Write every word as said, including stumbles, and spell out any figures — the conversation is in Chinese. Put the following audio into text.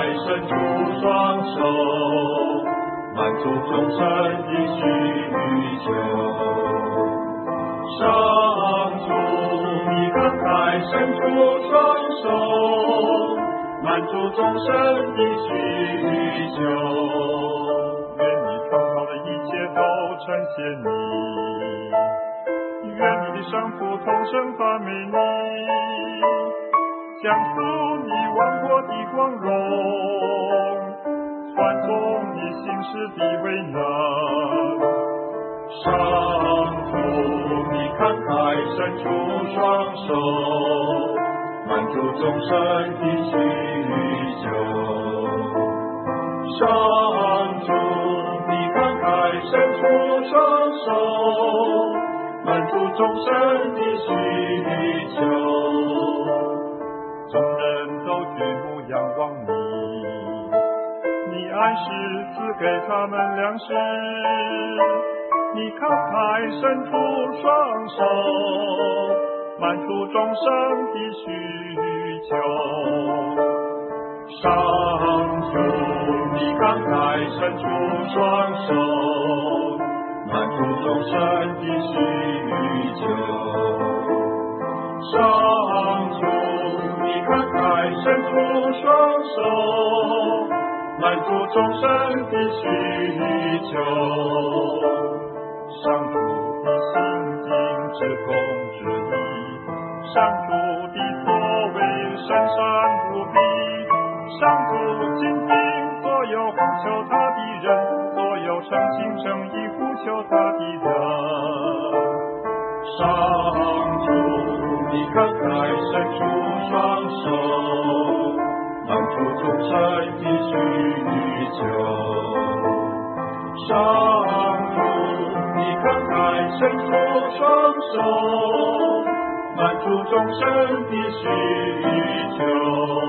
伸出双手，满足众生的需求。上主，你慷慨伸出双手，满足众生的需求。 愿你创造的一切都称谢你，愿你的圣父同声赞美你，讲述你万国的光荣，传颂你行事的伟能。 上主，你慷慨伸出双手，满足众生的需求。上主，你慷慨伸出双手，满足众生的需求。 众人都举目仰望你，你按时赐给他们粮食，你慷慨伸出双手，满足众生的需求。 上主，你慷慨伸出双手，满足众生的需求。上主，你慷慨伸出双手，满足众生的需求。 上主的心境至公至义，上主的作为深山无比。上主倾听所有呼求他的人，所有诚心诚意呼求他的人。 上主，你慷慨伸出双手，满足众生的需求。上主，你慷慨伸出双手，满足众生的需求。